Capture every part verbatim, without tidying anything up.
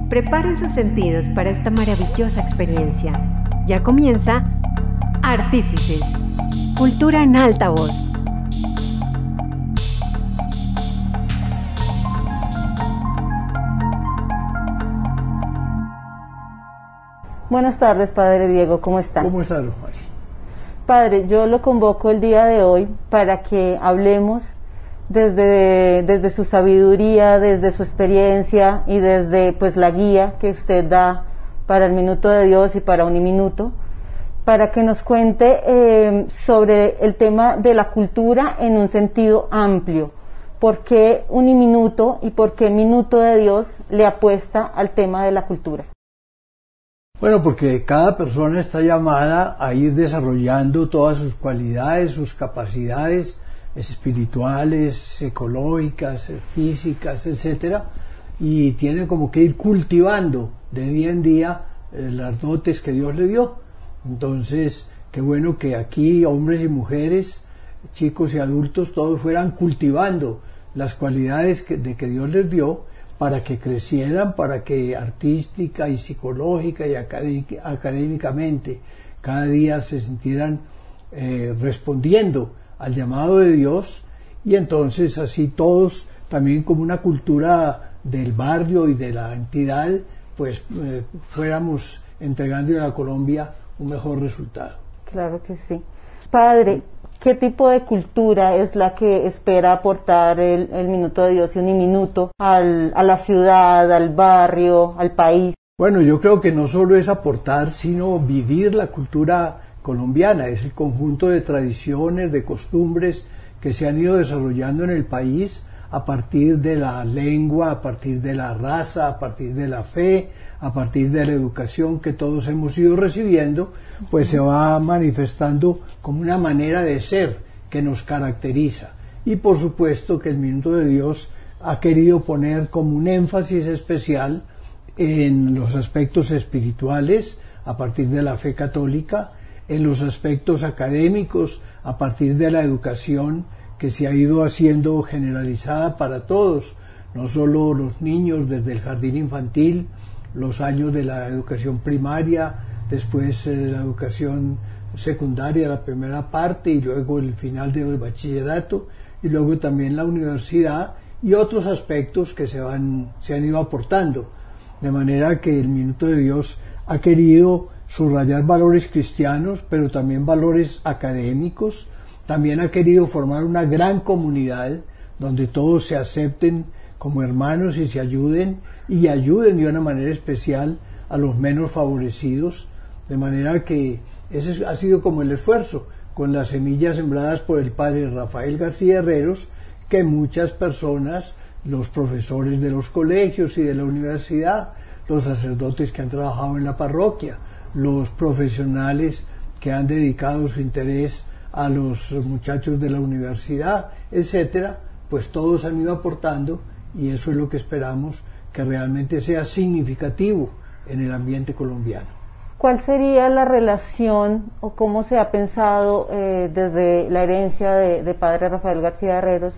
Preparen sus sentidos para esta maravillosa experiencia. Ya comienza Artífices, cultura en alta voz. Buenas tardes, Padre Diego, ¿cómo está? ¿Cómo está, Romario? Padre, yo lo convoco el día de hoy para que hablemos desde, desde su sabiduría, desde su experiencia y desde pues la guía que usted da para el Minuto de Dios y para Uniminuto, para que nos cuente eh, sobre el tema de la cultura en un sentido amplio. ¿Por qué Uniminuto y por qué Minuto de Dios le apuesta al tema de la cultura? Bueno, porque cada persona está llamada a ir desarrollando todas sus cualidades, sus capacidades espirituales, psicológicas, físicas, etcétera, y tiene como que ir cultivando de día en día eh, las dotes que Dios le dio. Entonces, qué bueno que aquí hombres y mujeres, chicos y adultos, todos fueran cultivando las cualidades que, de que Dios les dio, para que crecieran, para que artística y psicológica y académicamente cada día se sintieran eh, respondiendo al llamado de Dios, y entonces así todos, también como una cultura del barrio y de la entidad, pues eh, fuéramos entregándole a Colombia un mejor resultado. Claro que sí. Padre, ¿qué tipo de cultura es la que espera aportar el, el Minuto de Dios y Uniminuto al, a la ciudad, al barrio, al país? Bueno, yo creo que no solo es aportar, sino vivir la cultura colombiana. Es el conjunto de tradiciones, de costumbres que se han ido desarrollando en el país a partir de la lengua, a partir de la raza, a partir de la fe, a partir de la educación que todos hemos ido recibiendo, pues se va manifestando como una manera de ser que nos caracteriza. Y por supuesto que el Minuto de Dios ha querido poner como un énfasis especial en los aspectos espirituales a partir de la fe católica, en los aspectos académicos a partir de la educación que se ha ido haciendo generalizada para todos, no solo los niños desde el jardín infantil, los años de la educación primaria, después eh, la educación secundaria, la primera parte, y luego el final del bachillerato, y luego también la universidad y otros aspectos que se, van, se han ido aportando. De manera que el Minuto de Dios ha querido subrayar valores cristianos, pero también valores académicos. También ha querido formar una gran comunidad donde todos se acepten como hermanos y se ayuden, y ayuden de una manera especial a los menos favorecidos, de manera que ese ha sido como el esfuerzo, con las semillas sembradas por el padre Rafael García Herreros, que muchas personas, los profesores de los colegios y de la universidad, los sacerdotes que han trabajado en la parroquia, los profesionales que han dedicado su interés a los muchachos de la universidad, etcétera, pues todos han ido aportando, y eso es lo que esperamos que realmente sea significativo en el ambiente colombiano. ¿Cuál sería la relación o cómo se ha pensado eh, desde la herencia de, de padre Rafael García Herreros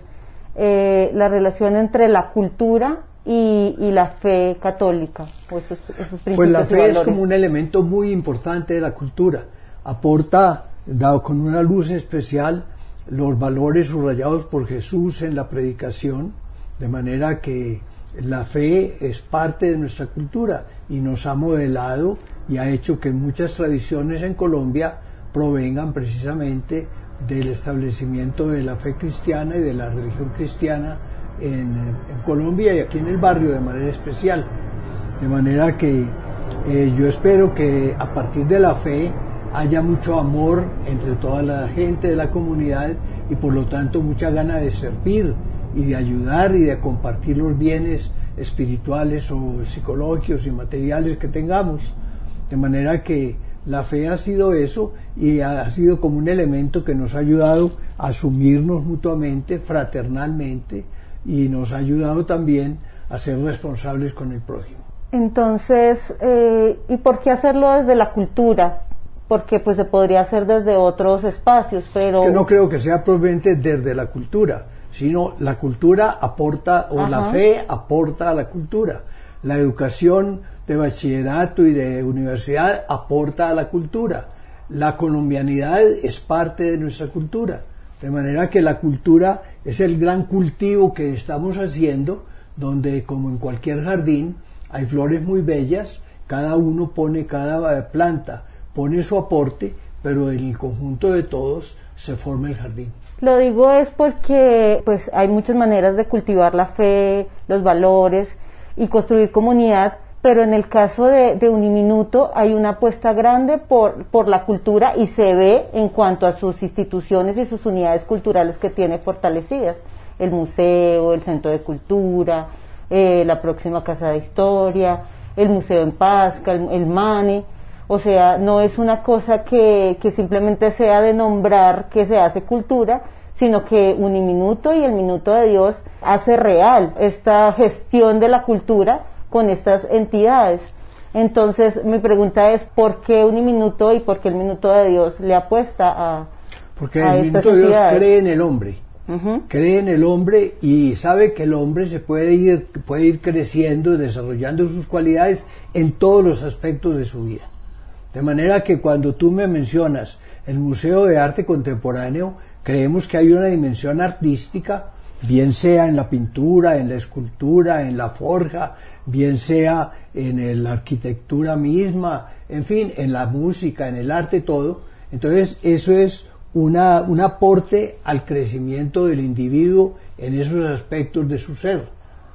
eh, la relación entre la cultura y, y la fe católica o estos, estos principios? Pues la fe y valores? es como un elemento muy importante de la cultura, aporta, dado con una luz especial, los valores subrayados por Jesús en la predicación, de manera que la fe es parte de nuestra cultura y nos ha modelado y ha hecho que muchas tradiciones en Colombia provengan precisamente del establecimiento de la fe cristiana y de la religión cristiana en, en Colombia y aquí en el barrio de manera especial. De manera que eh, yo espero que a partir de la fe haya mucho amor entre toda la gente de la comunidad y por lo tanto mucha gana de servir y de ayudar y de compartir los bienes espirituales o psicológicos y materiales que tengamos. De manera que la fe ha sido eso y ha sido como un elemento que nos ha ayudado a asumirnos mutuamente, fraternalmente, y nos ha ayudado también a ser responsables con el prójimo. Entonces, eh, ¿y por qué hacerlo desde la cultura? Porque pues se podría hacer desde otros espacios, pero... Es que no creo que sea probablemente desde la cultura, sino la cultura aporta, o Ajá. la fe aporta a la cultura. La educación de bachillerato y de universidad aporta a la cultura. La colombianidad es parte de nuestra cultura. De manera que la cultura es el gran cultivo que estamos haciendo, donde, como en cualquier jardín, hay flores muy bellas, cada uno pone, cada planta pone su aporte, pero en el conjunto de todos se forma el jardín. Lo digo es porque pues hay muchas maneras de cultivar la fe, los valores y construir comunidad, pero en el caso de, de Uniminuto hay una apuesta grande por, por la cultura y se ve en cuanto a sus instituciones y sus unidades culturales que tiene fortalecidas, el museo, el centro de cultura, eh, la próxima casa de historia, el museo en Pasca, el, el MANE. O sea, no es una cosa que, que simplemente sea de nombrar que se hace cultura, sino que Uniminuto y el Minuto de Dios hace real esta gestión de la cultura con estas entidades. Entonces, mi pregunta es, ¿por qué Uniminuto y por qué el Minuto de Dios le apuesta a Porque a el estas Minuto de Dios entidades? cree en el hombre, Uh-huh. cree en el hombre y sabe que el hombre se puede ir, puede ir creciendo y desarrollando sus cualidades en todos los aspectos de su vida. De manera que cuando tú me mencionas el Museo de Arte Contemporáneo, creemos que hay una dimensión artística, bien sea en la pintura, en la escultura, en la forja, bien sea en la arquitectura misma, en fin, en la música, en el arte, todo. Entonces, eso es una, un aporte al crecimiento del individuo en esos aspectos de su ser.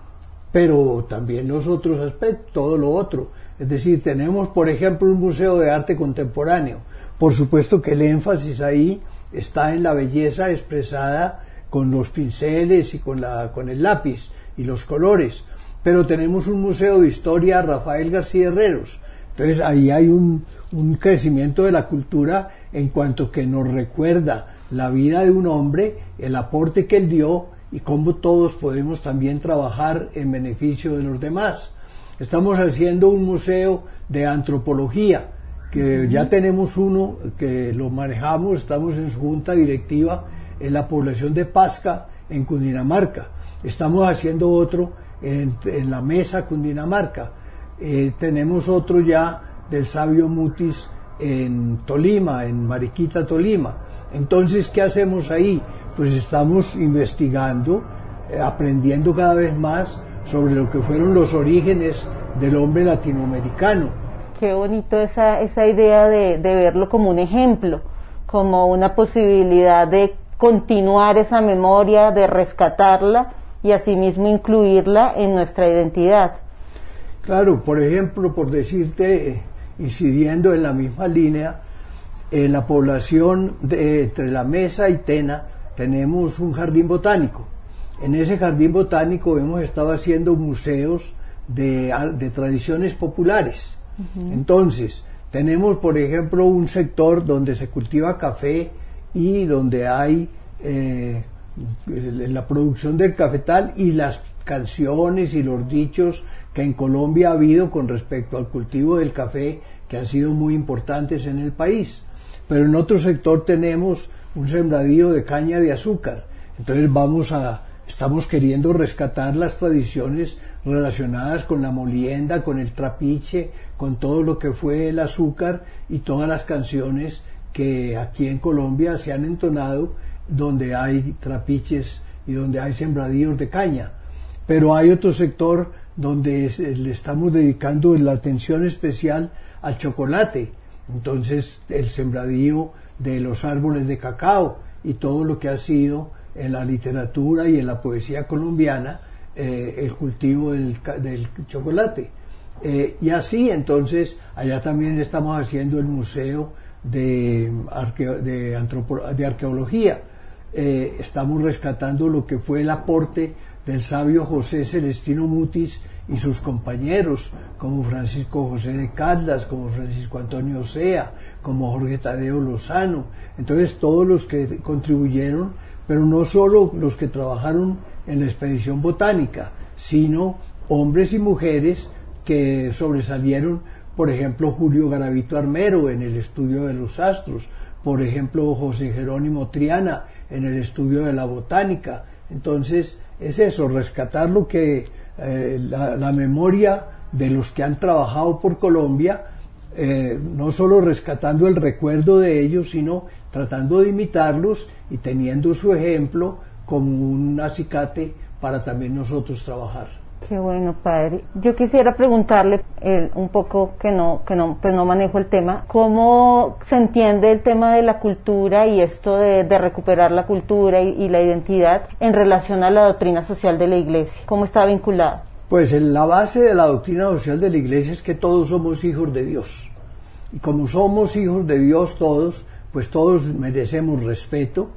Pero también los otros aspectos, todo lo otro. Es decir, tenemos, por ejemplo, un museo de arte contemporáneo. Por supuesto que el énfasis ahí está en la belleza expresada con los pinceles y con, la, con el lápiz y los colores. Pero tenemos un museo de historia Rafael García Herreros. Entonces ahí hay un, un crecimiento de la cultura en cuanto que nos recuerda la vida de un hombre, el aporte que él dio y cómo todos podemos también trabajar en beneficio de los demás. Estamos haciendo un museo de antropología, que uh-huh. ya tenemos uno que lo manejamos, estamos en su junta directiva en la población de Pasca, en Cundinamarca. Estamos haciendo otro en, en la Mesa, Cundinamarca. Eh, tenemos otro ya del Sabio Mutis en Tolima, en Mariquita, Tolima. Entonces, ¿qué hacemos ahí? Pues estamos investigando, eh, aprendiendo cada vez más sobre lo que fueron los orígenes del hombre latinoamericano. Qué bonito esa, esa idea de, de verlo como un ejemplo, como una posibilidad de continuar esa memoria, de rescatarla y asimismo incluirla en nuestra identidad. Claro, por ejemplo, por decirte, eh, incidiendo en la misma línea, en la población de, entre La Mesa y Tena tenemos un jardín botánico. En ese jardín botánico hemos estado haciendo museos de, de tradiciones populares. Uh-huh. Entonces, tenemos, por ejemplo, un sector donde se cultiva café y donde hay eh, la producción del cafetal y las canciones y los dichos que en Colombia ha habido con respecto al cultivo del café, que han sido muy importantes en el país. Pero en otro sector tenemos un sembradío de caña de azúcar. Entonces vamos a, estamos queriendo rescatar las tradiciones relacionadas con la molienda, con el trapiche, con todo lo que fue el azúcar y todas las canciones que aquí en Colombia se han entonado donde hay trapiches y donde hay sembradíos de caña. Pero hay otro sector donde le estamos dedicando la atención especial al chocolate. Entonces, el sembradío de los árboles de cacao y todo lo que ha sido en la literatura y en la poesía colombiana eh, el cultivo del, del chocolate. Eh, y así, entonces, allá también estamos haciendo el Museo de, arqueo, de, antropo, de Arqueología. Eh, estamos rescatando lo que fue el aporte del sabio José Celestino Mutis y sus compañeros, como Francisco José de Caldas, como Francisco Antonio Sea, como Jorge Tadeo Lozano. Entonces, todos los que contribuyeron, pero no solo los que trabajaron en la expedición botánica, sino hombres y mujeres que sobresalieron, por ejemplo, Julio Garavito Armero en el estudio de los astros, por ejemplo, José Jerónimo Triana en el estudio de la botánica. Entonces, es eso, rescatar lo que eh, la, la memoria de los que han trabajado por Colombia, eh, no solo rescatando el recuerdo de ellos, sino tratando de imitarlos y teniendo su ejemplo como un acicate para también nosotros trabajar. Qué bueno, padre. Yo quisiera preguntarle eh, un poco, que no que no pues no manejo el tema, ¿cómo se entiende el tema de la cultura y esto de, de recuperar la cultura y, y la identidad en relación a la doctrina social de la Iglesia? ¿Cómo está vinculado? Pues en la base de la doctrina social de la Iglesia es que todos somos hijos de Dios. Y como somos hijos de Dios todos, pues todos merecemos respeto,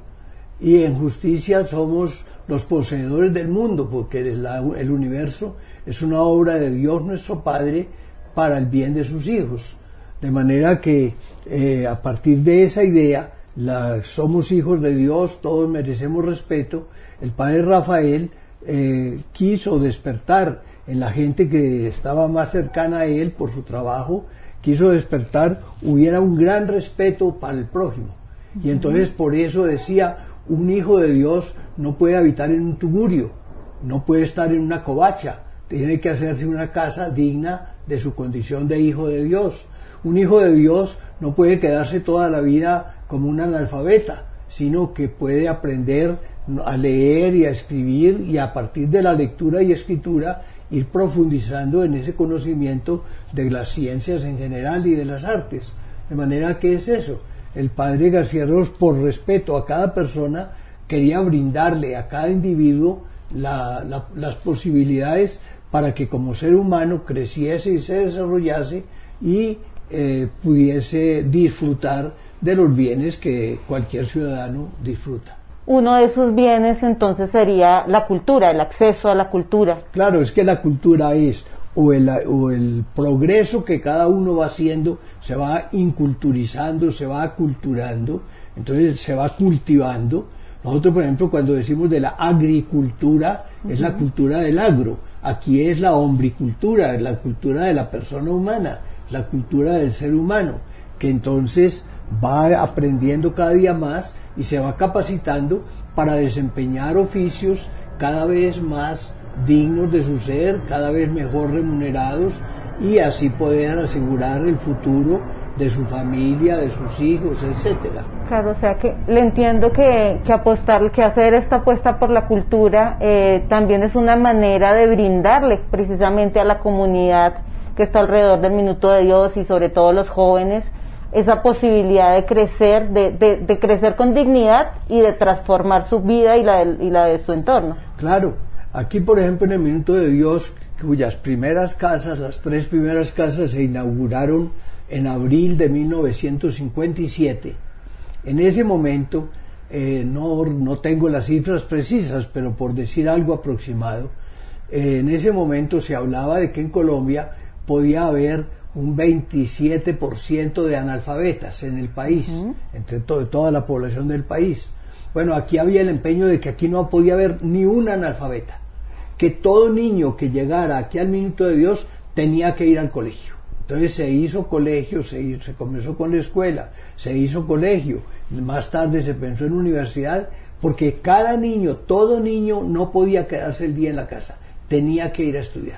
y en justicia somos los poseedores del mundo, porque la, el universo es una obra de Dios nuestro Padre para el bien de sus hijos. De manera que eh, a partir de esa idea, la, somos hijos de Dios, todos merecemos respeto. El Padre Rafael eh, quiso despertar en la gente que estaba más cercana a él por su trabajo, quiso despertar, hubiera un gran respeto para el prójimo. Y entonces por eso decía, un hijo de Dios no puede habitar en un tugurio, no puede estar en una covacha, tiene que hacerse una casa digna de su condición de hijo de Dios. Un hijo de Dios no puede quedarse toda la vida como un analfabeta, sino que puede aprender a leer y a escribir, y a partir de la lectura y escritura ir profundizando en ese conocimiento de las ciencias en general y de las artes. De manera que es eso. El padre García Ros, por respeto a cada persona, quería brindarle a cada individuo la, la, las posibilidades para que como ser humano creciese y se desarrollase y eh, pudiese disfrutar de los bienes que cualquier ciudadano disfruta. Uno de esos bienes entonces sería la cultura, el acceso a la cultura. Claro, es que la cultura es o el, o el progreso que cada uno va haciendo, se va inculturizando, se va aculturando, entonces se va cultivando. Nosotros, por ejemplo, cuando decimos de la agricultura, uh-huh. es la cultura del agro. Aquí es la hombricultura, es la cultura de la persona humana, la cultura del ser humano, que entonces va aprendiendo cada día más y se va capacitando para desempeñar oficios cada vez más dignos de su ser, cada vez mejor remunerados, y así poder asegurar el futuro de su familia, de sus hijos, etcétera. Claro, o sea que le entiendo que, que apostar, que hacer esta apuesta por la cultura eh, también es una manera de brindarle precisamente a la comunidad que está alrededor del Minuto de Dios, y sobre todo los jóvenes, esa posibilidad de crecer, de, de, de crecer con dignidad y de transformar su vida y la de, y la de su entorno. Claro, aquí por ejemplo en el Minuto de Dios, cuyas primeras casas, las tres primeras casas se inauguraron en abril de mil novecientos cincuenta y siete. En ese momento, eh, no, no tengo las cifras precisas, pero por decir algo aproximado, eh, en ese momento se hablaba de que en Colombia podía haber un veintisiete por ciento de analfabetas en el país, uh-huh. entre to- toda la población del país. Bueno, aquí había el empeño de que aquí no podía haber ni un analfabeta, que todo niño que llegara aquí al Minuto de Dios tenía que ir al colegio. Entonces se hizo colegio, se, hizo, se comenzó con la escuela, se hizo colegio, más tarde se pensó en universidad, porque cada niño, todo niño no podía quedarse el día en la casa, tenía que ir a estudiar.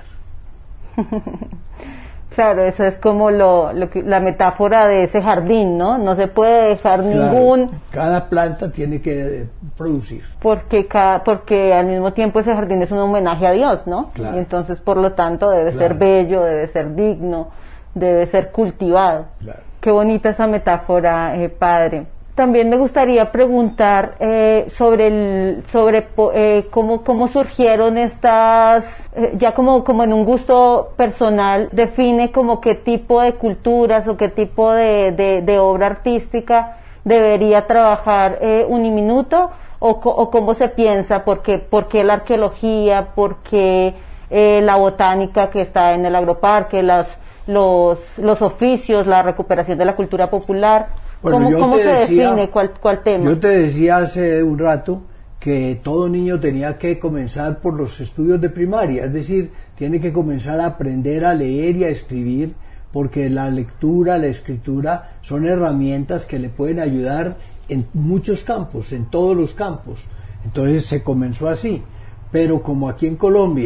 Claro, eso es como lo, lo que, la metáfora de ese jardín, ¿no? No se puede dejar claro, ningún... Cada planta tiene que eh, producir. Porque cada, porque al mismo tiempo ese jardín es un homenaje a Dios, ¿no? Claro. Y entonces, por lo tanto, debe claro. ser bello, debe ser digno, debe ser cultivado. Claro. Qué bonita esa metáfora, eh, padre. También me gustaría preguntar eh, sobre el, sobre eh, cómo cómo surgieron estas, eh, ya como como en un gusto personal, define como qué tipo de culturas o qué tipo de, de, de obra artística debería trabajar eh, Uniminuto, o, o cómo se piensa, porque por qué la arqueología, por qué eh, la botánica que está en el agroparque, las los los oficios, la recuperación de la cultura popular. Bueno, ¿Cómo, cómo se decía, define cuál, cuál tema? Yo te decía hace un rato que todo niño tenía que comenzar por los estudios de primaria, es decir, tiene que comenzar a aprender a leer y a escribir, porque la lectura, la escritura son herramientas que le pueden ayudar en muchos campos, en todos los campos. Entonces se comenzó así, pero como aquí en Colombia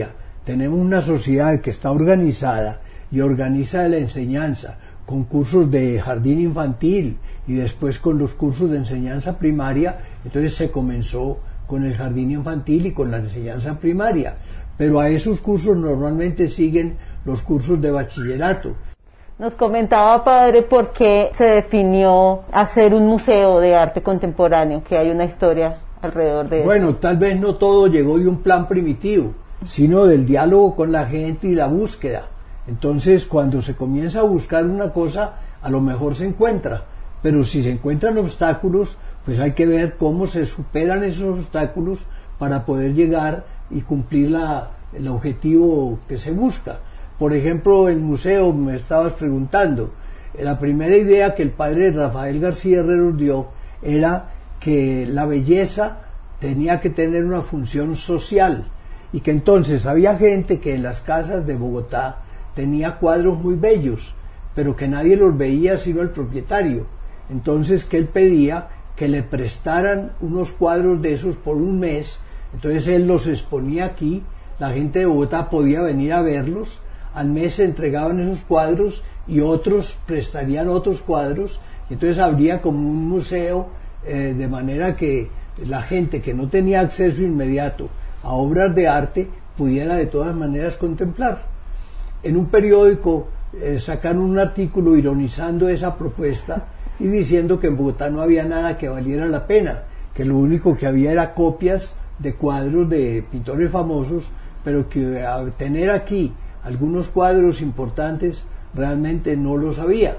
tenemos una sociedad que está organizada y organiza la enseñanza con cursos de jardín infantil y después con los cursos de enseñanza primaria, entonces se comenzó con el jardín infantil y con la enseñanza primaria, pero a esos cursos normalmente siguen los cursos de bachillerato. Nos comentaba, padre, por qué se definió hacer un museo de arte contemporáneo, que hay una historia alrededor de eso. Bueno, tal vez no todo llegó de un plan primitivo, sino del diálogo con la gente y la búsqueda. Entonces, cuando se comienza a buscar una cosa, a lo mejor se encuentra, pero si se encuentran obstáculos, pues hay que ver cómo se superan esos obstáculos para poder llegar y cumplir la, el objetivo que se busca. Por ejemplo, el museo, me estabas preguntando, la primera idea que el padre Rafael García Herreros dio era que la belleza tenía que tener una función social y que entonces había gente que en las casas de Bogotá tenía cuadros muy bellos, pero que nadie los veía sino el propietario. Entonces que él pedía que le prestaran unos cuadros de esos por un mes, entonces él los exponía aquí, la gente de Bogotá podía venir a verlos, al mes se entregaban esos cuadros y otros prestarían otros cuadros, y entonces habría como un museo, eh, de manera que la gente que no tenía acceso inmediato a obras de arte pudiera de todas maneras contemplar. En un periódico eh, sacaron un artículo ironizando esa propuesta y diciendo que en Bogotá no había nada que valiera la pena, que lo único que había era copias de cuadros de pintores famosos, pero que a tener aquí algunos cuadros importantes realmente no los había.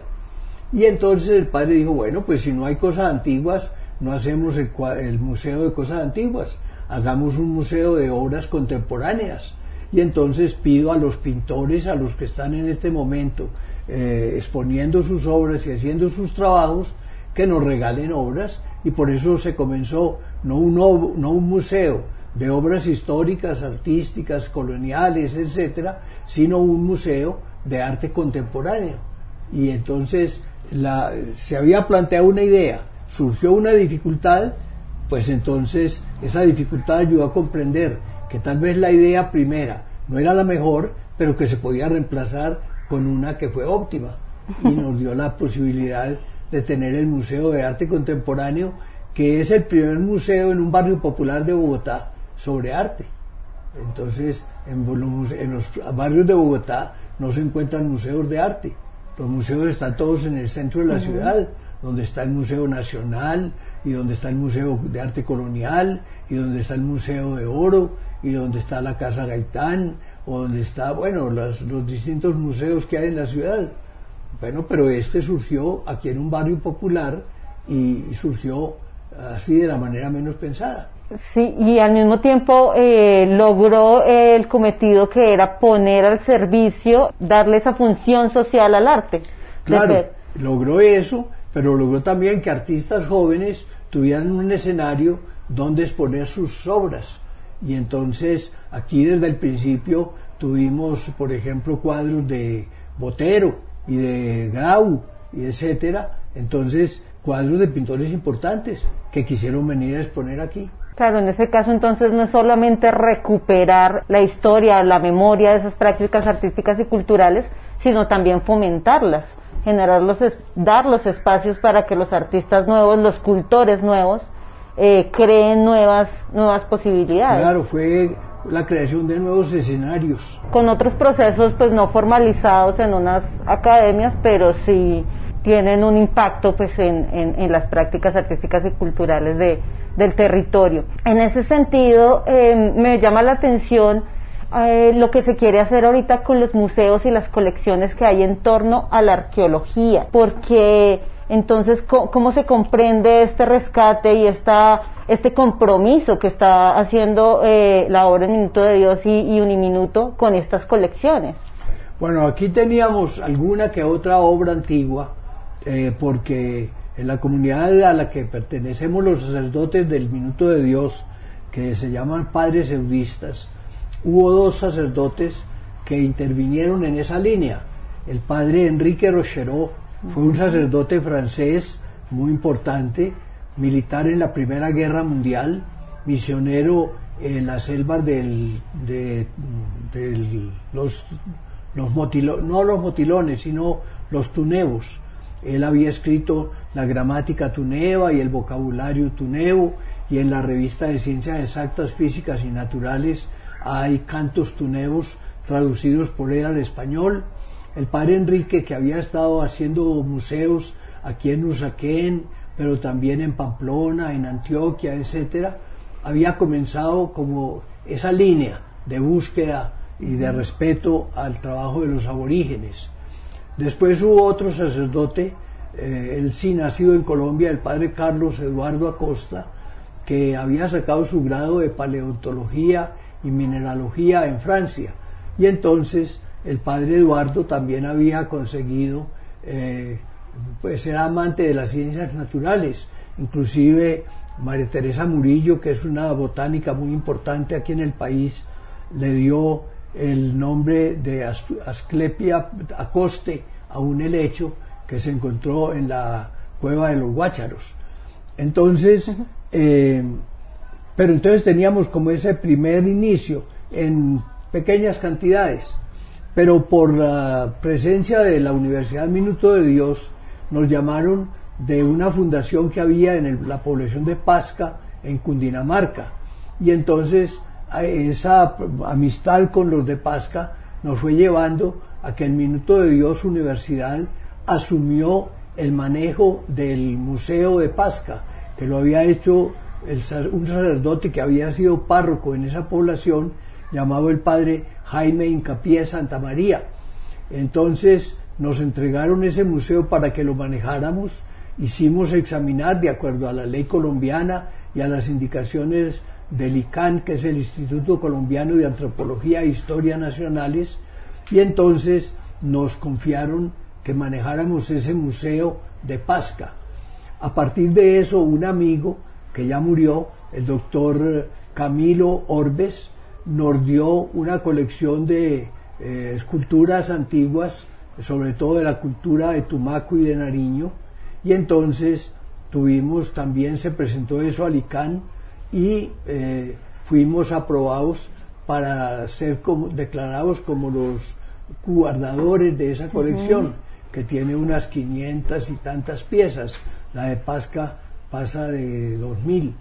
Y entonces el padre dijo, bueno, pues si no hay cosas antiguas, no hacemos el, el museo de cosas antiguas, hagamos un museo de obras contemporáneas. Y entonces pido a los pintores, a los que están en este momento eh, exponiendo sus obras y haciendo sus trabajos, que nos regalen obras, y por eso se comenzó no un, no un museo de obras históricas, artísticas, coloniales, etcétera, sino un museo de arte contemporáneo. Y entonces la, se había planteado una idea, surgió una dificultad, pues entonces esa dificultad ayudó a comprender que tal vez la idea primera no era la mejor, pero que se podía reemplazar con una que fue óptima, y nos dio la posibilidad de tener el Museo de Arte Contemporáneo, que es el primer museo en un barrio popular de Bogotá sobre arte. Entonces, en los, en los barrios de Bogotá no se encuentran museos de arte. Los museos están todos en el centro de la uh-huh. ciudad, donde está el Museo Nacional, y donde está el Museo de Arte Colonial, y donde está el Museo de Oro, y donde está la Casa Gaitán, o donde está, bueno, las, los distintos museos que hay en la ciudad. Bueno, pero este surgió aquí en un barrio popular, y, y surgió así de la manera menos pensada. Sí, y al mismo tiempo eh, logró el cometido que era poner al servicio, darle esa función social al arte. Claro, logró eso, pero logró también que artistas jóvenes tuvieran un escenario donde exponer sus obras. Y entonces aquí desde el principio tuvimos, por ejemplo, cuadros de Botero y de Grau, y etcétera. Entonces, cuadros de pintores importantes que quisieron venir a exponer aquí. Claro, en ese caso entonces no es solamente recuperar la historia, la memoria de esas prácticas artísticas y culturales, sino también fomentarlas, generar los, dar los espacios para que los artistas nuevos, los cultores nuevos, eh, creen nuevas, nuevas posibilidades. Claro, fue la creación de nuevos escenarios. Con otros procesos pues no formalizados en unas academias, pero sí tienen un impacto pues en, en, en las prácticas artísticas y culturales de, del territorio. En ese sentido, eh, me llama la atención eh, lo que se quiere hacer ahorita con los museos y las colecciones que hay en torno a la arqueología, porque entonces, ¿cómo, cómo se comprende este rescate y esta, este compromiso que está haciendo eh, la obra El Minuto de Dios y, y Uniminuto con estas colecciones? Bueno, aquí teníamos alguna que otra obra antigua, Eh, porque en la comunidad a la que pertenecemos los sacerdotes del Minuto de Dios, que se llaman padres eudistas, hubo dos sacerdotes que intervinieron en esa línea. El padre Enrique Rochereau fue un sacerdote francés muy importante, militar en la Primera Guerra Mundial, misionero en las selvas del, de, de los, los motilones, no los motilones, sino los tunebos. Él había escrito la gramática tuneba y el vocabulario tunebo, y en la revista de Ciencias Exactas, Físicas y Naturales hay cantos tunebos traducidos por él al español. El padre Enrique, que había estado haciendo museos aquí en Usaquén, pero también en Pamplona, en Antioquia, etcétera, había comenzado como esa línea de búsqueda y de respeto al trabajo de los aborígenes. Después hubo otro sacerdote, eh, él sí nacido en Colombia, el padre Carlos Eduardo Acosta, que había sacado su grado de paleontología y mineralogía en Francia, y entonces el padre Eduardo también había conseguido, eh, pues era amante de las ciencias naturales. Inclusive María Teresa Murillo, que es una botánica muy importante aquí en el país, le dio el nombre de Asclepia Acoste a un helecho que se encontró en la cueva de los Guácharos. Entonces, uh-huh. eh, pero entonces teníamos como ese primer inicio en pequeñas cantidades, pero por la presencia de la Universidad Minuto de Dios nos llamaron de una fundación que había en el, la población de Pasca, en Cundinamarca, y entonces esa amistad con los de Pasca nos fue llevando a que el Minuto de Dios Universidad asumió el manejo del Museo de Pasca, que lo había hecho el, un sacerdote que había sido párroco en esa población, llamado el padre Jaime Hincapié Santa María. Entonces nos entregaron ese museo para que lo manejáramos. Hicimos examinar de acuerdo a la ley colombiana y a las indicaciones del I C A N, que es el Instituto Colombiano de Antropología e Historia Nacionales, y entonces nos confiaron que manejáramos ese museo de Pasca. A partir de eso, un amigo que ya murió, el doctor Camilo Orbes, nos dio una colección de eh, esculturas antiguas, sobre todo de la cultura de Tumaco y de Nariño, y entonces tuvimos, también se presentó eso al I C A N, y eh, fuimos aprobados para ser como, declarados como los guardadores de esa colección, uh-huh. que tiene unas quinientas y tantas piezas. La de Pasca pasa de dos mil.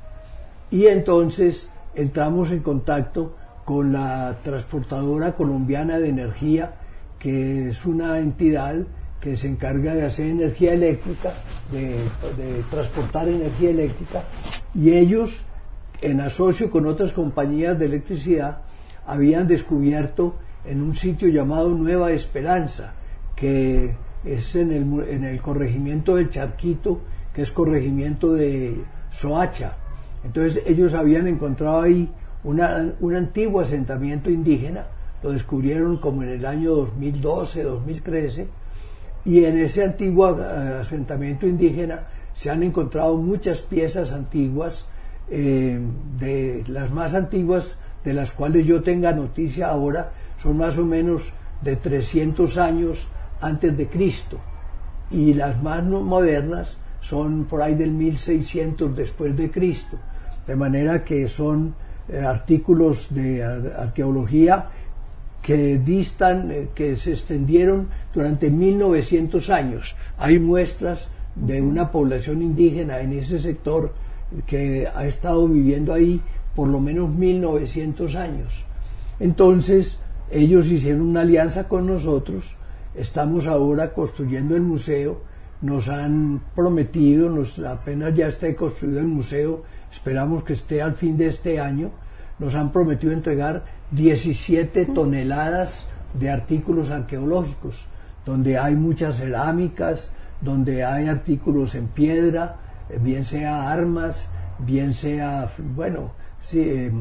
Y entonces entramos en contacto con la Transportadora Colombiana de Energía, que es una entidad que se encarga de hacer energía eléctrica, de, de transportar energía eléctrica, y ellos, en asocio con otras compañías de electricidad, habían descubierto en un sitio llamado Nueva Esperanza, que es en el, en el corregimiento del Charquito, que es corregimiento de Soacha. Entonces ellos habían encontrado ahí una, un antiguo asentamiento indígena, lo descubrieron como en el año dos mil doce, dos mil trece, y en ese antiguo uh, asentamiento indígena se han encontrado muchas piezas antiguas, eh, de las más antiguas de las cuales yo tenga noticia ahora son más o menos de trescientos años antes de Cristo, y las más modernas son por ahí del mil seiscientos después de Cristo, de manera que son eh, artículos de arqueología que distan, eh, que se extendieron durante mil novecientos años. Hay muestras de una población indígena en ese sector que ha estado viviendo ahí por lo menos mil novecientos años. Entonces ellos hicieron una alianza con nosotros, estamos ahora construyendo el museo, nos han prometido, nos, apenas ya esté construido el museo, esperamos que esté al fin de este año, nos han prometido entregar diecisiete toneladas de artículos arqueológicos, donde hay muchas cerámicas, donde hay artículos en piedra, bien sea armas, bien sea, bueno, sí, eh,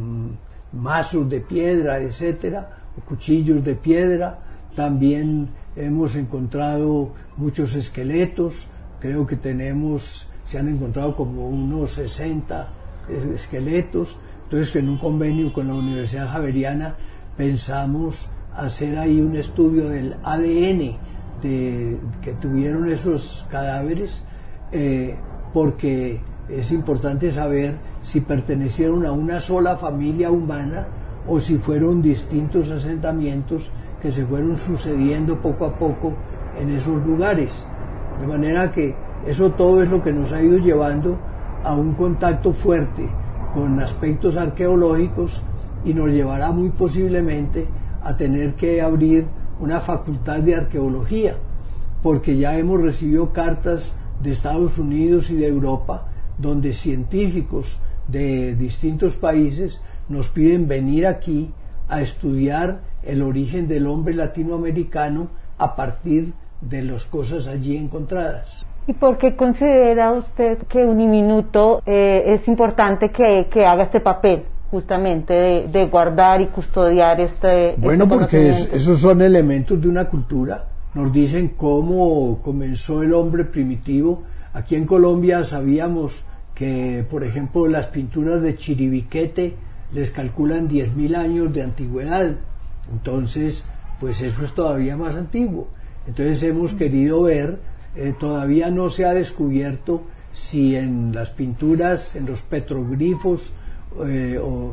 mazos de piedra, etcétera, cuchillos de piedra. También hemos encontrado muchos esqueletos, creo que tenemos, se han encontrado como unos sesenta esqueletos. Entonces, en un convenio con la Universidad Javeriana pensamos hacer ahí un estudio del A D N de, que tuvieron esos cadáveres, eh, porque es importante saber si pertenecieron a una sola familia humana o si fueron distintos asentamientos que se fueron sucediendo poco a poco en esos lugares. De manera que eso todo es lo que nos ha ido llevando a un contacto fuerte con aspectos arqueológicos y nos llevará muy posiblemente a tener que abrir una facultad de arqueología, porque ya hemos recibido cartas de Estados Unidos y de Europa donde científicos de distintos países nos piden venir aquí a estudiar el origen del hombre latinoamericano a partir de las cosas allí encontradas. ¿Y por qué considera usted que Uniminuto eh, es importante que, que haga este papel, justamente, de, de guardar y custodiar este Bueno, este porque es, esos son elementos de una cultura. Nos dicen cómo comenzó el hombre primitivo. Aquí en Colombia sabíamos que, por ejemplo, las pinturas de Chiribiquete les calculan diez mil años de antigüedad. Entonces, pues eso es todavía más antiguo. Entonces hemos querido ver, eh, todavía no se ha descubierto si en las pinturas, en los petroglifos, eh, o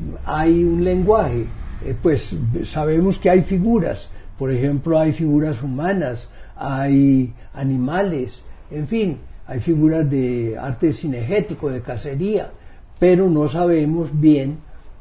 hay un lenguaje. Eh, pues sabemos que hay figuras, por ejemplo, hay figuras humanas, hay animales, en fin, hay figuras de arte cinegético, de cacería, pero no sabemos bien,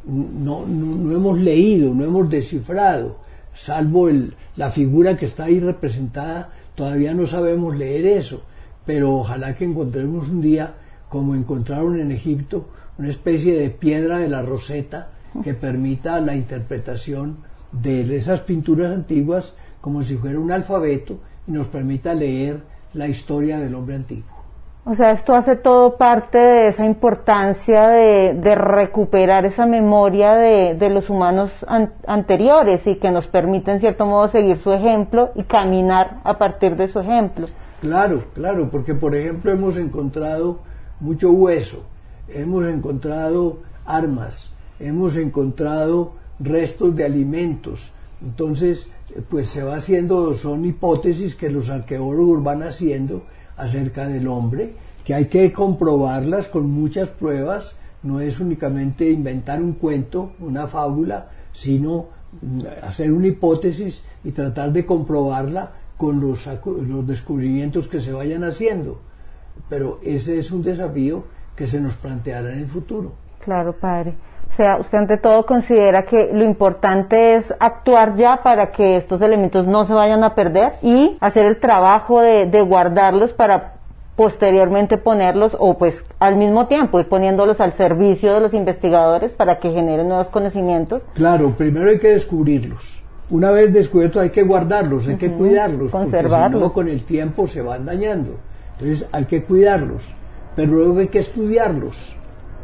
no, no, no hemos leído, no hemos descifrado, salvo el, la figura que está ahí representada, todavía no sabemos leer eso, pero ojalá que encontremos un día, como encontraron en Egipto, una especie de piedra de la Roseta que permita la interpretación de esas pinturas antiguas como si fuera un alfabeto y nos permita leer la historia del hombre antiguo. O sea, esto hace todo parte de esa importancia de, de recuperar esa memoria de, de los humanos an, anteriores y que nos permite en cierto modo seguir su ejemplo y caminar a partir de su ejemplo. Claro, claro, porque por ejemplo hemos encontrado mucho hueso, hemos encontrado armas, hemos encontrado restos de alimentos, entonces pues se va haciendo, son hipótesis que los arqueólogos van haciendo acerca del hombre, que hay que comprobarlas con muchas pruebas, no es únicamente inventar un cuento, una fábula, sino hacer una hipótesis y tratar de comprobarla con los, los descubrimientos que se vayan haciendo. Pero ese es un desafío que se nos planteará en el futuro. Claro, padre. O sea, usted ante todo considera que lo importante es actuar ya para que estos elementos no se vayan a perder y hacer el trabajo de, de guardarlos para posteriormente ponerlos, o pues al mismo tiempo ir poniéndolos al servicio de los investigadores para que generen nuevos conocimientos. Claro, primero hay que descubrirlos. Una vez descubiertos hay que guardarlos, hay uh-huh. que cuidarlos, conservarlos, porque si no con el tiempo se van dañando. Entonces hay que cuidarlos, pero luego hay que estudiarlos.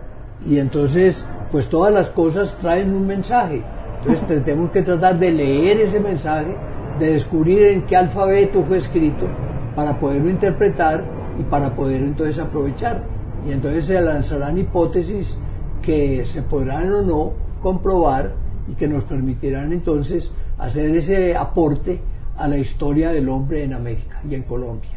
Y entonces, pues todas las cosas traen un mensaje. Entonces tenemos que tratar de leer ese mensaje, de descubrir en qué alfabeto fue escrito, para poderlo interpretar y para poder entonces aprovechar. Y entonces se lanzarán hipótesis que se podrán o no comprobar y que nos permitirán entonces hacer ese aporte a la historia del hombre en América y en Colombia.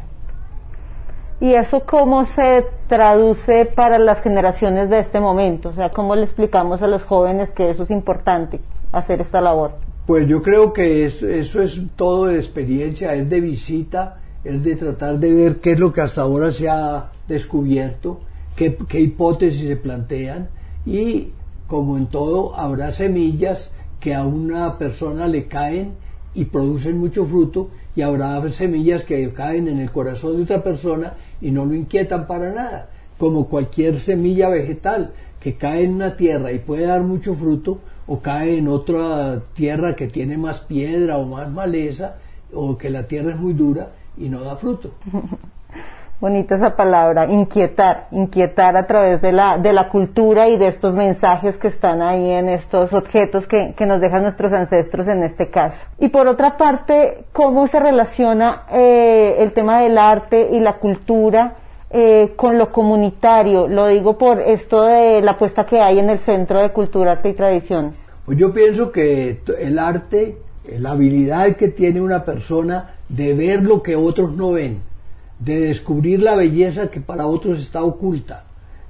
¿Y eso cómo se traduce para las generaciones de este momento? O sea, ¿cómo le explicamos a los jóvenes que eso es importante, hacer esta labor? Pues yo creo que eso, eso es todo de experiencia, es de visita, es de tratar de ver qué es lo que hasta ahora se ha descubierto, qué, qué hipótesis se plantean, y como en todo habrá semillas que a una persona le caen y producen mucho fruto, y habrá semillas que caen en el corazón de otra persona y no lo inquietan para nada, como cualquier semilla vegetal que cae en una tierra y puede dar mucho fruto, o cae en otra tierra que tiene más piedra o más maleza, o que la tierra es muy dura y no da fruto. Bonita esa palabra, inquietar, inquietar a través de la, de la cultura y de estos mensajes que están ahí en estos objetos que, que nos dejan nuestros ancestros en este caso. Y por otra parte, ¿cómo se relaciona eh, el tema del arte y la cultura eh, con lo comunitario? Lo digo por esto de la apuesta que hay en el Centro de Cultura, Arte y Tradiciones. Pues yo pienso que el arte, la habilidad que tiene una persona de ver lo que otros no ven, de descubrir la belleza que para otros está oculta,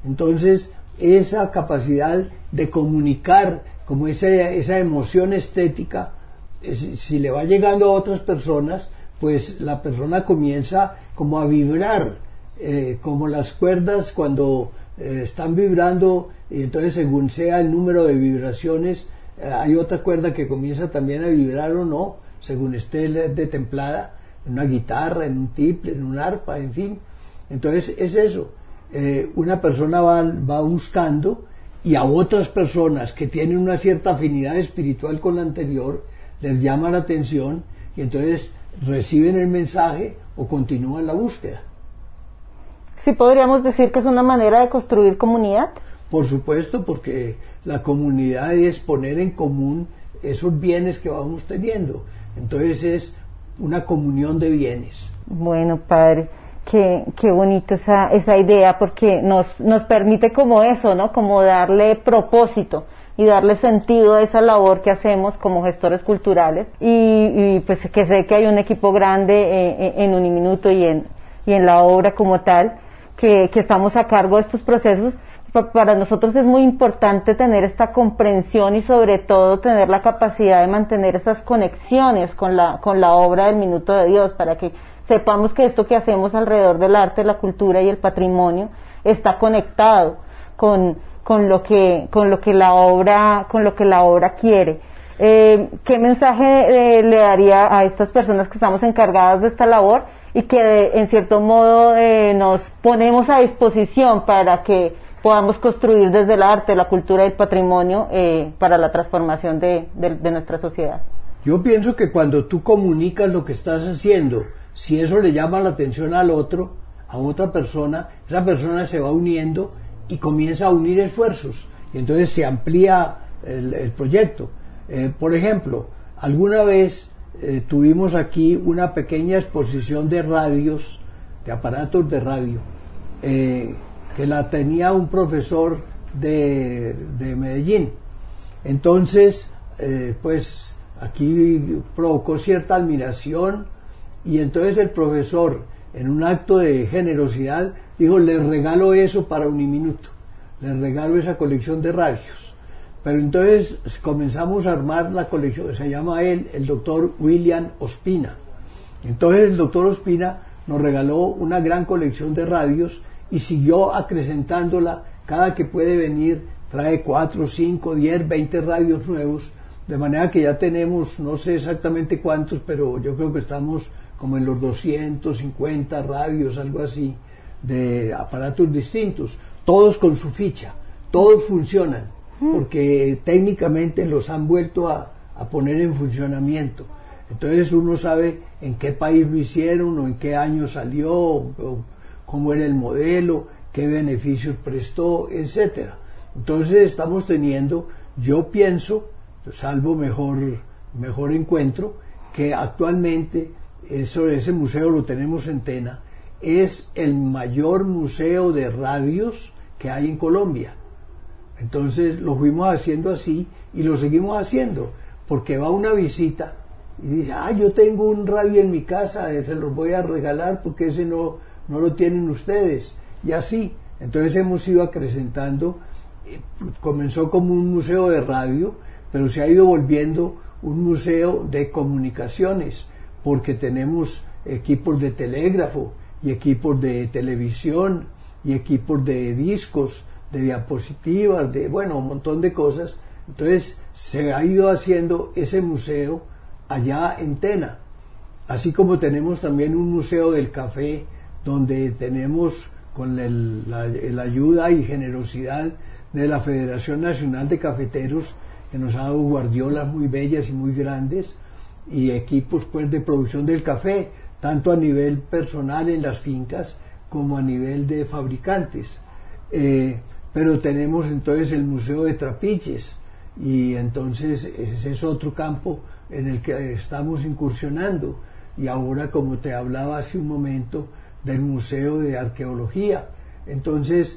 Entonces, esa capacidad de comunicar como esa, esa emoción estética, es, si le va llegando a otras personas, pues la persona comienza como a vibrar, eh, como las cuerdas cuando eh, están vibrando, y entonces según sea el número de vibraciones, eh, hay otra cuerda que comienza también a vibrar o no, según esté de templada, en una guitarra, en un tiple, en un arpa, en fin. Entonces es eso, eh, una persona va, va buscando, y a otras personas que tienen una cierta afinidad espiritual con la anterior, les llama la atención, y entonces reciben el mensaje o continúan la búsqueda. ¿Sí podríamos decir que es una manera de construir comunidad? Por supuesto, porque la comunidad es poner en común esos bienes que vamos teniendo. Entonces es una comunión de bienes. Bueno, padre, qué, qué bonito esa, esa idea, porque nos, nos permite como eso, ¿no? Como darle propósito y darle sentido a esa labor que hacemos como gestores culturales, y, y pues que sé que hay un equipo grande eh, en Uniminuto y en, y en la obra como tal, que, que estamos a cargo de estos procesos. Para nosotros es muy importante tener esta comprensión y sobre todo tener la capacidad de mantener esas conexiones con la, con la obra del Minuto de Dios, para que sepamos que esto que hacemos alrededor del arte, la cultura y el patrimonio está conectado con, con lo que, con lo que la obra, con lo que la obra quiere. Eh, ¿Qué mensaje eh, le daría a estas personas que estamos encargadas de esta labor y que de, en cierto modo eh, nos ponemos a disposición para que podamos construir desde el arte, la cultura y el patrimonio eh, para la transformación de, de, de nuestra sociedad? Yo pienso que cuando tú comunicas lo que estás haciendo, si eso le llama la atención al otro, a otra persona, esa persona se va uniendo y comienza a unir esfuerzos, y entonces se amplía el, el proyecto. Eh, por ejemplo, alguna vez eh, tuvimos aquí una pequeña exposición de radios, de aparatos de radio, eh, que la tenía un profesor de, de Medellín. Entonces, eh, pues aquí provocó cierta admiración, y entonces el profesor, en un acto de generosidad, dijo: les regalo eso para Uniminuto, les regalo esa colección de radios. Pero entonces comenzamos a armar la colección, se llama él el doctor William Ospina. Entonces el doctor Ospina nos regaló una gran colección de radios y siguió acrecentándola. Cada que puede venir trae cuatro, cinco, diez, veinte radios nuevos, de manera que ya tenemos, no sé exactamente cuántos, pero yo creo que estamos como en los doscientos cincuenta radios, algo así, de aparatos distintos, todos con su ficha, todos funcionan, porque técnicamente los han vuelto a, a poner en funcionamiento. Entonces uno sabe en qué país lo hicieron, o en qué año salió, o, o cómo era el modelo, qué beneficios prestó, etcétera. Entonces estamos teniendo, yo pienso, salvo mejor, mejor encuentro, que actualmente eso, ese museo lo tenemos en Tena, es el mayor museo de radios que hay en Colombia. Entonces lo fuimos haciendo así y lo seguimos haciendo, porque va una visita y dice: ah, yo tengo un radio en mi casa, se los voy a regalar porque ese no, no lo tienen ustedes, y así. Entonces hemos ido acrecentando. Comenzó como un museo de radio, pero se ha ido volviendo un museo de comunicaciones, porque tenemos equipos de telégrafo y equipos de televisión y equipos de discos, de diapositivas, de, bueno, un montón de cosas. Entonces se ha ido haciendo ese museo allá en Tena, así como tenemos también un museo del café, donde tenemos, con el, la, la ayuda y generosidad de la Federación Nacional de Cafeteros, que nos ha dado guardiolas muy bellas y muy grandes, y equipos pues de producción del café, tanto a nivel personal en las fincas como a nivel de fabricantes. Eh, pero tenemos entonces el Museo de Trapiches, y entonces ese es otro campo en el que estamos incursionando. Y ahora, como te hablaba hace un momento, del Museo de Arqueología. Entonces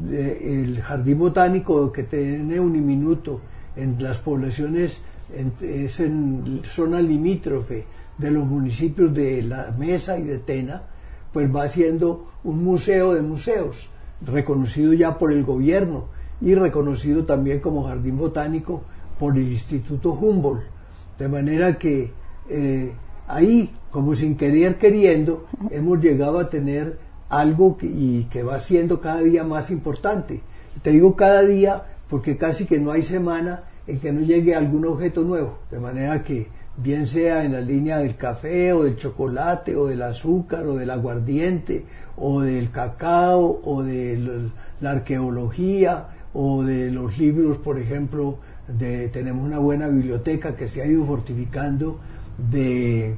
eh, el Jardín Botánico que tiene Uniminuto en las poblaciones, en, es en zona limítrofe de los municipios de La Mesa y de Tena, pues va siendo un museo de museos. reconocido ya por el gobierno y reconocido también como jardín botánico por el Instituto Humboldt. De manera que eh, ahí, como sin querer queriendo, hemos llegado a tener algo que, y que va siendo cada día más importante. Te digo cada día porque casi que no hay semana en que no llegue algún objeto nuevo, de manera que bien sea en la línea del café o del chocolate o del azúcar o del aguardiente o del cacao o de la arqueología o de los libros, por ejemplo, de, tenemos una buena biblioteca que se ha ido fortificando. De,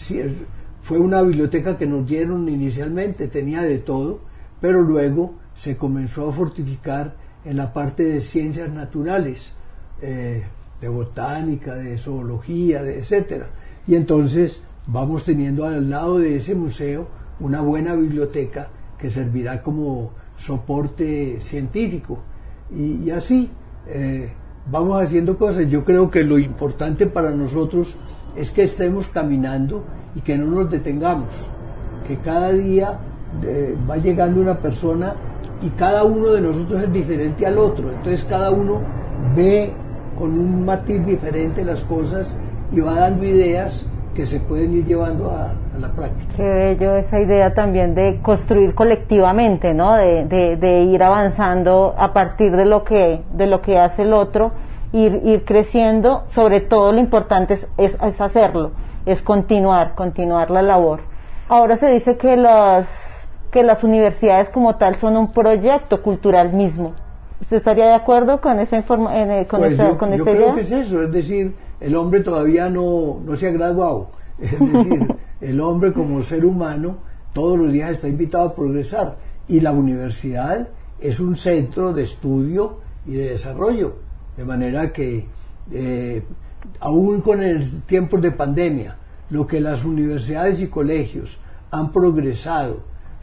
fue una biblioteca que nos dieron inicialmente, tenía de todo, pero luego se comenzó a fortificar en la parte de ciencias naturales, eh, de botánica, de zoología, de etcétera. Y entonces vamos teniendo al lado de ese museo una buena biblioteca que servirá como soporte científico. Y, y así eh, vamos haciendo cosas. Yo creo que lo importante para nosotros es que estemos caminando y que no nos detengamos, que cada día eh, va llegando una persona y cada uno de nosotros es diferente al otro, entonces cada uno ve con un matiz diferente las cosas y va dando ideas que se pueden ir llevando a, a la práctica. Qué bello esa idea también de construir colectivamente, ¿no? De, de, de ir avanzando a partir de lo que, de lo que hace el otro, ir, ir creciendo. Sobre todo lo importante es, es, es hacerlo, es continuar, continuar la labor. Ahora se dice que las, que las universidades como tal son un proyecto cultural mismo. ¿Usted estaría de acuerdo con esa informa en, con pues esa, yo, con yo esta creo idea? que es eso, es decir, el hombre todavía no, no se ha graduado, es decir, el hombre como ser humano todos los días está invitado a progresar y la universidad es un centro de estudio y de desarrollo, de manera que eh, aún con el tiempos de pandemia, lo que las universidades y colegios han progresado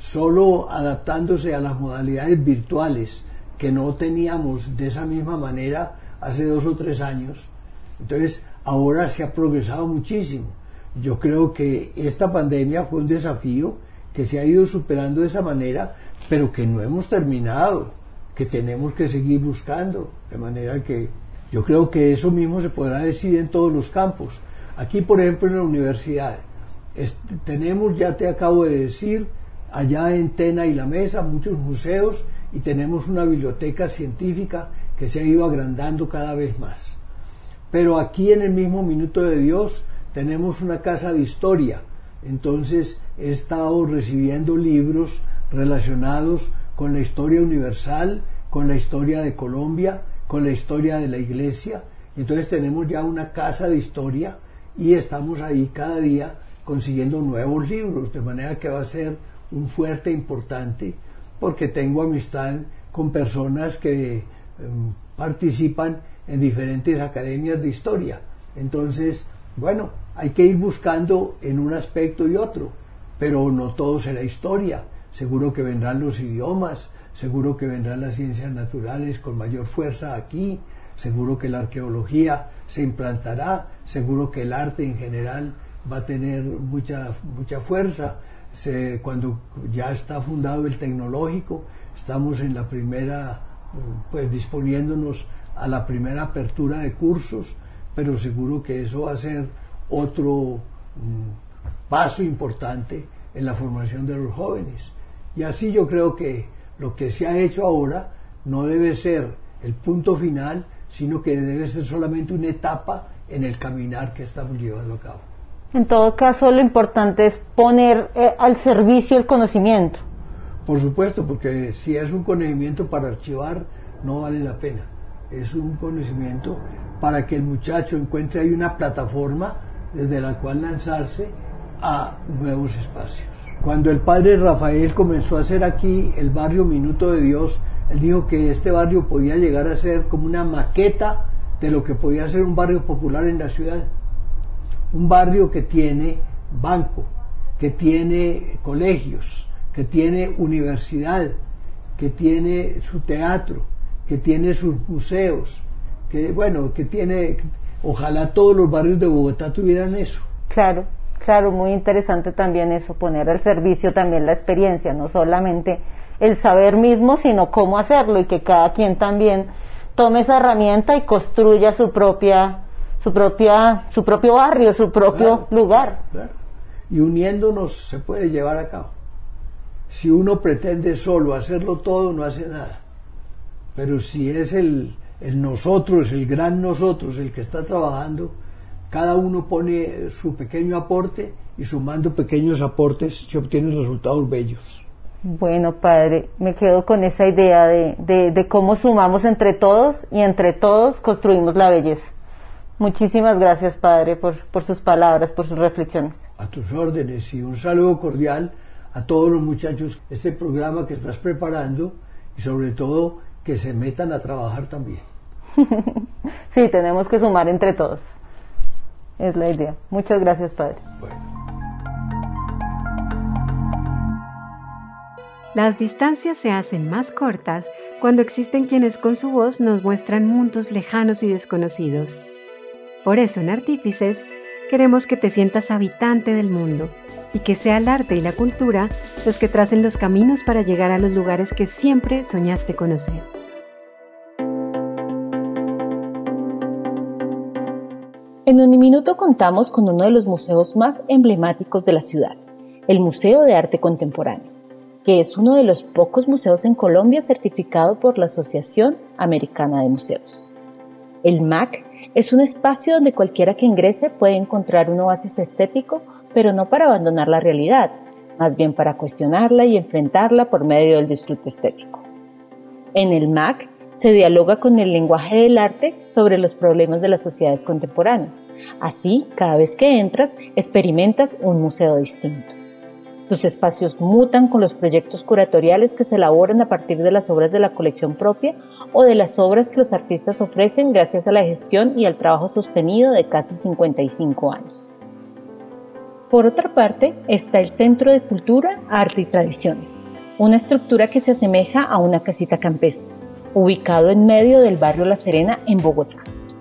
solo adaptándose a las modalidades virtuales que no teníamos de esa misma manera hace dos o tres años. Entonces, ahora se ha progresado muchísimo. Yo creo que esta pandemia fue un desafío que se ha ido superando de esa manera, pero que no hemos terminado, que tenemos que seguir buscando. De manera que yo creo que eso mismo se podrá decir en todos los campos. Aquí, por ejemplo, en la universidad, este, tenemos, ya te acabo de decir, allá en Tena y La Mesa, muchos museos, y tenemos una biblioteca científica que se ha ido agrandando cada vez más. Pero aquí en el mismo Minuto de Dios tenemos una casa de historia, entonces he estado recibiendo libros relacionados con la historia universal, con la historia de Colombia, con la historia de la iglesia, entonces tenemos ya una casa de historia y estamos ahí cada día consiguiendo nuevos libros, de manera que va a ser un fuerte importante, porque tengo amistad con personas que eh, participan en diferentes academias de historia. Entonces, bueno, hay que ir buscando en un aspecto y otro, pero no todo será historia. Seguro que vendrán los idiomas, seguro que vendrán las ciencias naturales con mayor fuerza aquí, seguro que la arqueología se implantará, seguro que el arte en general va a tener mucha, mucha fuerza. Se, cuando ya está fundado el tecnológico, estamos en la primera, pues disponiéndonos a la primera apertura de cursos, pero seguro que eso va a ser otro um, paso importante en la formación de los jóvenes. Y así yo creo que lo que se ha hecho ahora no debe ser el punto final, sino que debe ser solamente una etapa en el caminar que estamos llevando a cabo. En todo caso, lo importante es poner eh, al servicio el conocimiento. Por supuesto, porque si es un conocimiento para archivar, no vale la pena. Es un conocimiento para que el muchacho encuentre ahí una plataforma desde la cual lanzarse a nuevos espacios. Cuando el padre Rafael comenzó a hacer aquí el barrio Minuto de Dios, él dijo que este barrio podía llegar a ser como una maqueta de lo que podía ser un barrio popular en la ciudad. Un barrio que tiene banco, que tiene colegios, que tiene universidad, que tiene su teatro, que tiene sus museos, que bueno, que tiene, ojalá todos los barrios de Bogotá tuvieran eso. Claro, Claro, muy interesante también eso, poner al servicio también la experiencia, no solamente el saber mismo, sino cómo hacerlo, y que cada quien también tome esa herramienta y construya su propia, su propia, su propio barrio, su propio claro, lugar. Claro. Y uniéndonos se puede llevar a cabo. Si uno pretende solo hacerlo todo, no hace nada. Pero si es el, el nosotros, el gran nosotros, el que está trabajando, cada uno pone su pequeño aporte y sumando pequeños aportes se obtienen resultados bellos. Bueno, padre, me quedo con esa idea de, de, de cómo sumamos entre todos y entre todos construimos la belleza. Muchísimas gracias, padre, por, por sus palabras, por sus reflexiones. A tus órdenes, y un saludo cordial a todos los muchachos, este programa que estás preparando, y sobre todo que se metan a trabajar también. Sí, tenemos que sumar entre todos. Es la idea. Muchas gracias, padre. Bueno. Las distancias se hacen más cortas cuando existen quienes con su voz nos muestran mundos lejanos y desconocidos. Por eso en Artífices queremos que te sientas habitante del mundo y que sea el arte y la cultura los que tracen los caminos para llegar a los lugares que siempre soñaste conocer. En Uniminuto contamos con uno de los museos más emblemáticos de la ciudad, el Museo de Arte Contemporáneo, que es uno de los pocos museos en Colombia certificado por la Asociación Americana de Museos. El M A C es un espacio donde cualquiera que ingrese puede encontrar un oasis estético, pero no para abandonar la realidad, más bien para cuestionarla y enfrentarla por medio del disfrute estético. En el M A C se dialoga con el lenguaje del arte sobre los problemas de las sociedades contemporáneas. Así, cada vez que entras, experimentas un museo distinto. Sus espacios mutan con los proyectos curatoriales que se elaboran a partir de las obras de la colección propia o de las obras que los artistas ofrecen gracias a la gestión y al trabajo sostenido de casi cincuenta y cinco años. Por otra parte, está el Centro de Cultura, Arte y Tradiciones, una estructura que se asemeja a una casita campestre, ubicado en medio del barrio La Serena en Bogotá.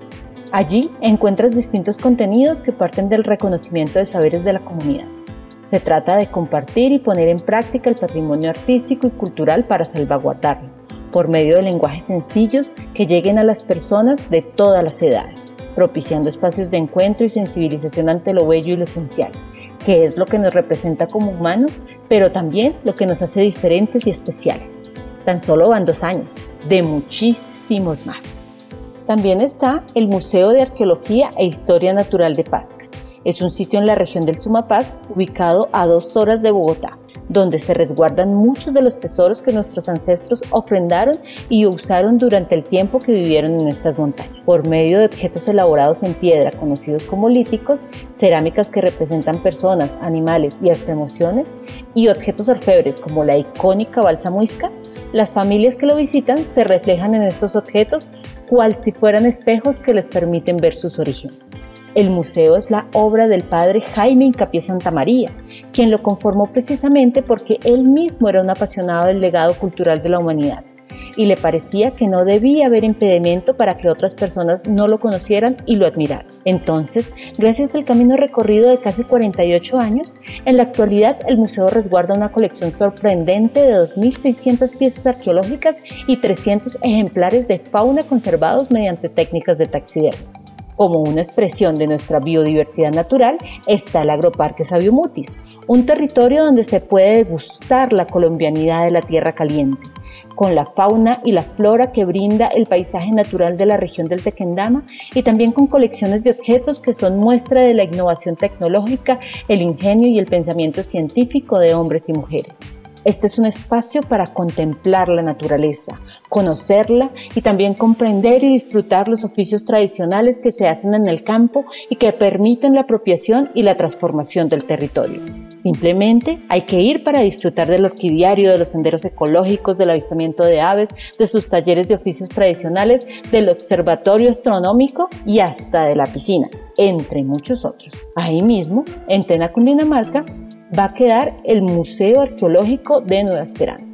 Allí encuentras distintos contenidos que parten del reconocimiento de saberes de la comunidad. Se trata de compartir y poner en práctica el patrimonio artístico y cultural para salvaguardarlo, por medio de lenguajes sencillos que lleguen a las personas de todas las edades, propiciando espacios de encuentro y sensibilización ante lo bello y lo esencial, que es lo que nos representa como humanos, pero también lo que nos hace diferentes y especiales. Tan solo van dos años, de muchísimos más. También está el Museo de Arqueología e Historia Natural de Pasca. Es un sitio en la región del Sumapaz, ubicado a dos horas de Bogotá, donde se resguardan muchos de los tesoros que nuestros ancestros ofrendaron y usaron durante el tiempo que vivieron en estas montañas. Por medio de objetos elaborados en piedra, conocidos como líticos, cerámicas que representan personas, animales y hasta emociones, y objetos orfebres como la icónica balsa muisca, las familias que lo visitan se reflejan en estos objetos cual si fueran espejos que les permiten ver sus orígenes. El museo es la obra del padre Jaime Hincapié Santamaría, quien lo conformó precisamente porque él mismo era un apasionado del legado cultural de la humanidad y le parecía que no debía haber impedimento para que otras personas no lo conocieran y lo admiraran. Entonces, gracias al camino recorrido de casi cuarenta y ocho años, en la actualidad el museo resguarda una colección sorprendente de dos mil seiscientas piezas arqueológicas y trescientos ejemplares de fauna conservados mediante técnicas de taxidermia. Como una expresión de nuestra biodiversidad natural está el Agroparque Sabio Mutis, un territorio donde se puede degustar la colombianidad de la tierra caliente, con la fauna y la flora que brinda el paisaje natural de la región del Tequendama y también con colecciones de objetos que son muestra de la innovación tecnológica, el ingenio y el pensamiento científico de hombres y mujeres. Este es un espacio para contemplar la naturaleza, conocerla y también comprender y disfrutar los oficios tradicionales que se hacen en el campo y que permiten la apropiación y la transformación del territorio. Simplemente hay que ir para disfrutar del orquidiario, de los senderos ecológicos, del avistamiento de aves, de sus talleres de oficios tradicionales, del observatorio astronómico y hasta de la piscina, entre muchos otros. Ahí mismo, en Tena, Cundinamarca, va a quedar el Museo Arqueológico de Nueva Esperanza,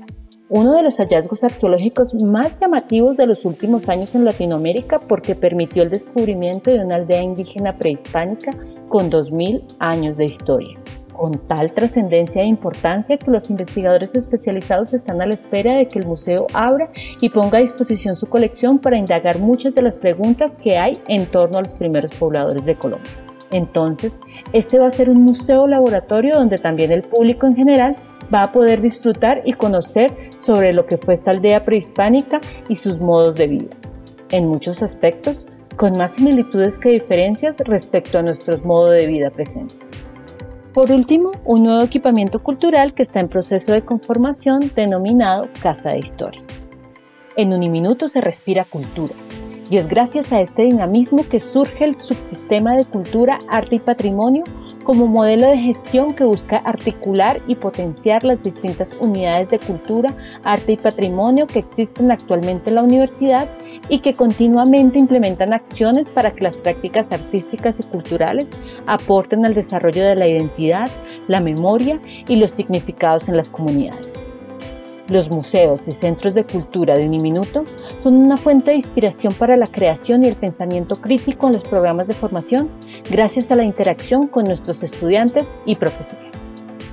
uno de los hallazgos arqueológicos más llamativos de los últimos años en Latinoamérica porque permitió el descubrimiento de una aldea indígena prehispánica con dos mil años de historia, con tal trascendencia e importancia que los investigadores especializados están a la espera de que el museo abra y ponga a disposición su colección para indagar muchas de las preguntas que hay en torno a los primeros pobladores de Colombia. Entonces, este va a ser un museo laboratorio donde también el público en general va a poder disfrutar y conocer sobre lo que fue esta aldea prehispánica y sus modos de vida. En muchos aspectos, con más similitudes que diferencias respecto a nuestros modos de vida presentes. Por último, un nuevo equipamiento cultural que está en proceso de conformación denominado Casa de Historia. En Uniminuto se respira cultura, y es gracias a este dinamismo que surge el subsistema de cultura, arte y patrimonio como modelo de gestión que busca articular y potenciar las distintas unidades de cultura, arte y patrimonio que existen actualmente en la universidad y que continuamente implementan acciones para que las prácticas artísticas y culturales aporten al desarrollo de la identidad, la memoria y los significados en las comunidades. Los museos y centros de cultura de Uniminuto son una fuente de inspiración para la creación y el pensamiento crítico en los programas de formación, gracias a la interacción con nuestros estudiantes y profesores.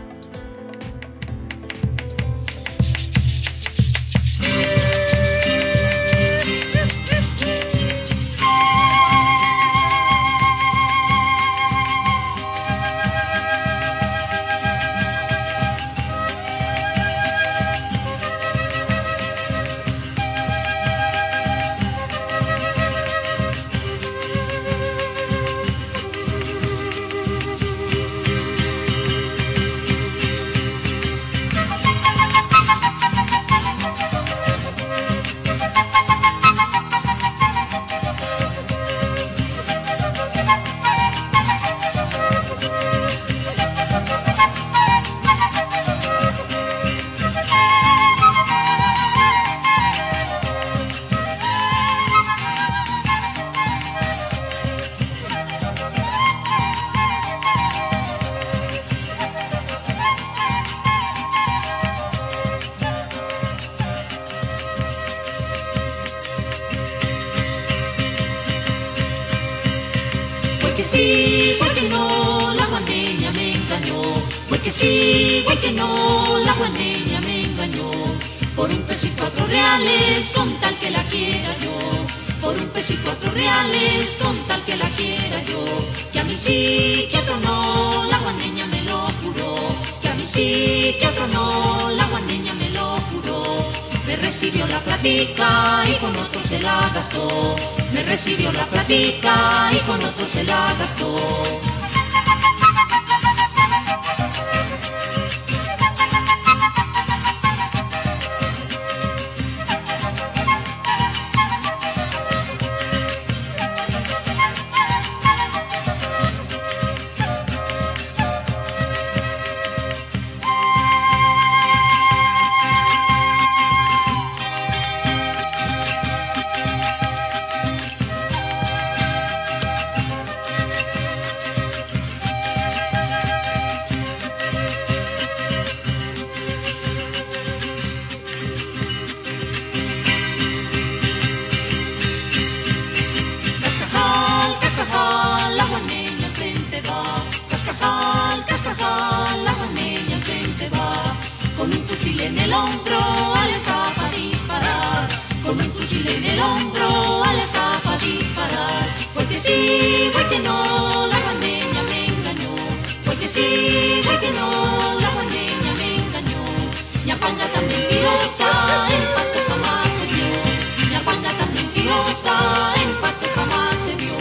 sí, güey que no, la guandeña me engañó. Güey que sí, güey que no, la guandeña me engañó. Por un peso y cuatro reales, con tal que la quiera yo. Por un peso y cuatro reales, con tal que la quiera yo. Que a mí sí, que a otro no, la guandeña me lo juró. Que a mí sí, que a otro no, la guandeña me lo juró. Me recibió la platica y con otro se la gastó. Me recibió la platica y con otro se la gastó. En el hombro, alerta para disparar. Con un fusil en el hombro, alerta para disparar. Güey que sí, güey que no, la guandeña me engañó. Güey que sí, güey que no, la guandeña me engañó. Ñapanga tan mentirosa, en pasto jamás se vio. Ñapanga tan mentirosa, en pasto jamás se vio.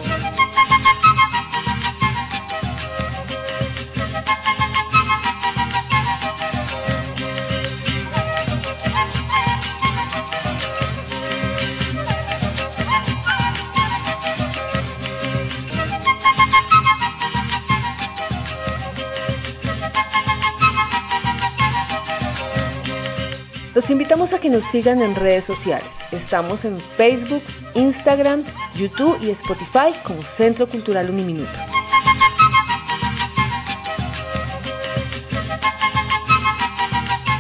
Los invitamos a que nos sigan en redes sociales. Estamos en Facebook, Instagram, YouTube y Spotify como Centro Cultural Uniminuto.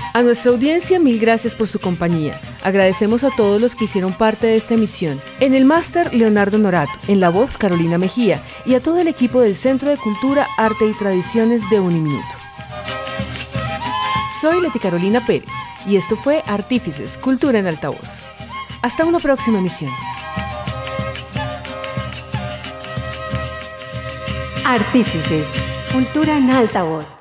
A nuestra audiencia, mil gracias por su compañía. Agradecemos a todos los que hicieron parte de esta emisión. En el máster, Leonardo Norato. En la voz, Carolina Mejía. Y a todo el equipo del Centro de Cultura, Arte y Tradiciones de Uniminuto. Soy Leti Carolina Pérez y esto fue Artífices, Cultura en Altavoz. Hasta una próxima emisión. Artífices, Cultura en Altavoz.